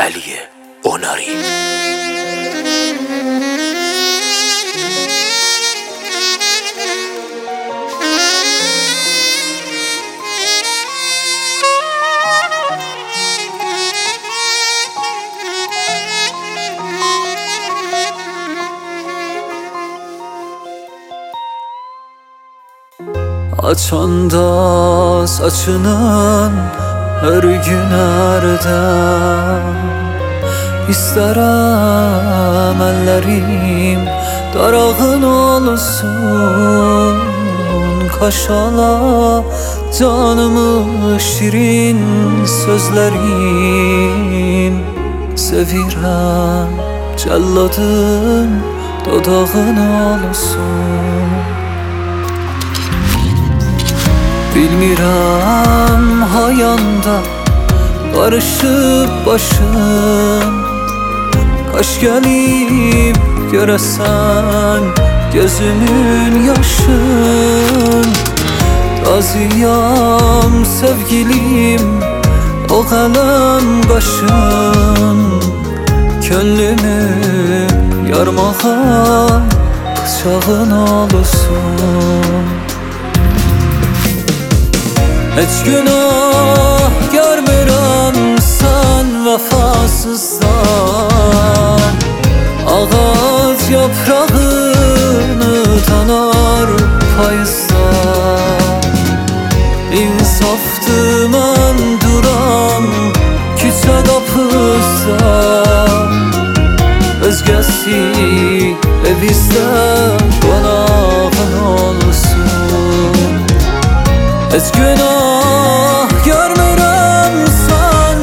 Əliyə Onari. Açanda saçının her gün ərdən İstərəm əllərim darağın olsun. Kaşala canımı şirin sözlərin, sevirəm cəlladın dodağın olsun. Bilmirəm hayanda qarışıb başım, qaş gəlib görəsən gözümün yaşın. Razıyam sevgilim o qələm qaşın, könlümü yarmağa bıçağın olsun. Heç günah görmürəm sən vəfasızdan. Ağac yaprağını tanar payızdan. İnsafdır mən duram küçə qapızda. Özgəsi evizdə qonağın olsun. Heç günah görmürəm sən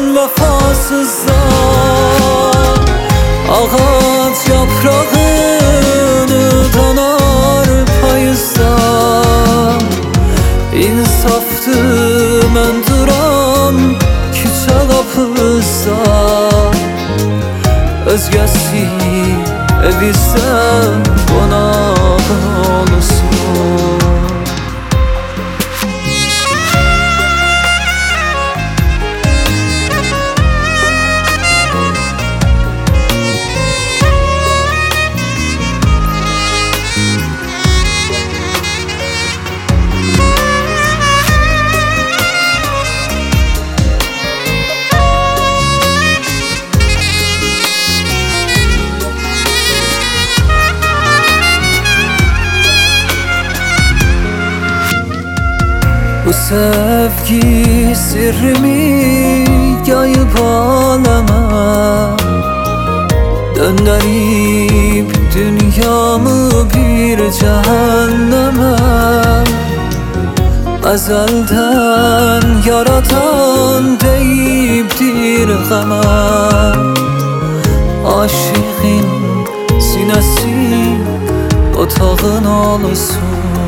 vəfasızdan. Ağac yaprağını tanar payızdan. İnsafdır mən duram küçə qapızda. Özgəsi evizdə qonağın olsun. Bu sevgi sirrimi yayıp aləmə, döndərib dünyamı bir cəhənnəmə. Əzəldən yaradan deyibdir qəmə. Aşığın sinəsi otağın olsun.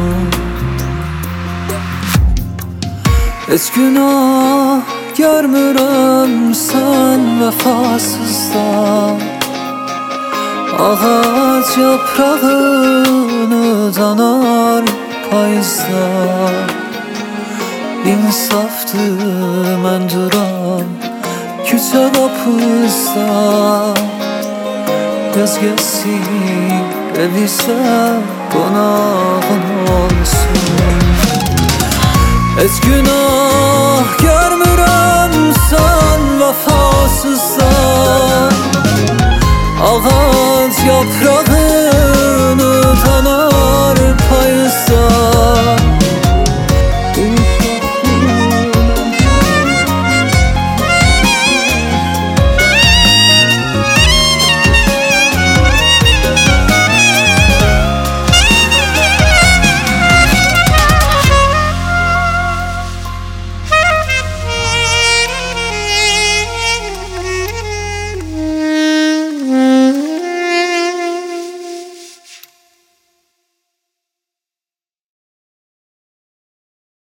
Heç günah görmürəm sən vəfasızdan. Ağac yaprağını danar payızdan. İnsafdır mən duram küçə qapızda. Özgəsi evizdə qonağın olsun. Heç günah görmürəm sən vəfasızdan. Ağac yaprağı